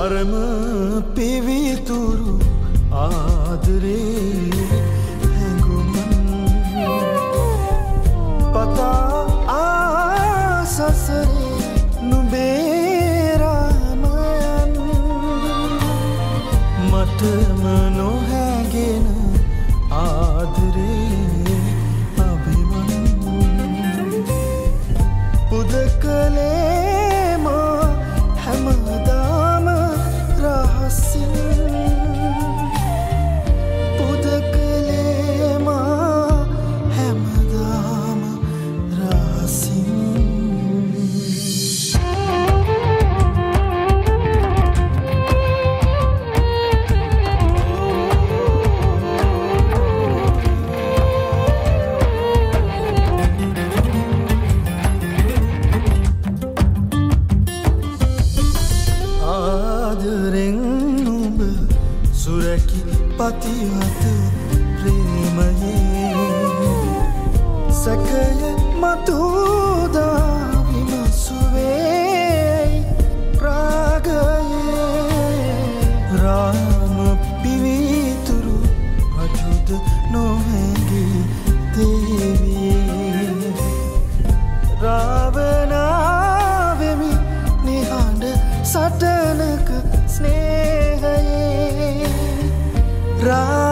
පරම පිවිතුරු ආදරේ හැඟුම් පතා ආසසරේ නුඹේ රාමයන් මටම නොහැගෙන ආදරේ අභිමන් පුදකලේ මා හැමදාම රහසින් පුදකලේ මා හැමදාම රහසින් ආදරෙන් නුඹ සුරැකි පතිවත ප්‍රේමයේ සැකය මතුදා විමසුවේ රාගයේ රාම පිවිතුරු රජුද නොහැඟී දේවියේ රාවණාවෙමි නිහඬ සටනක ස්නේහයේ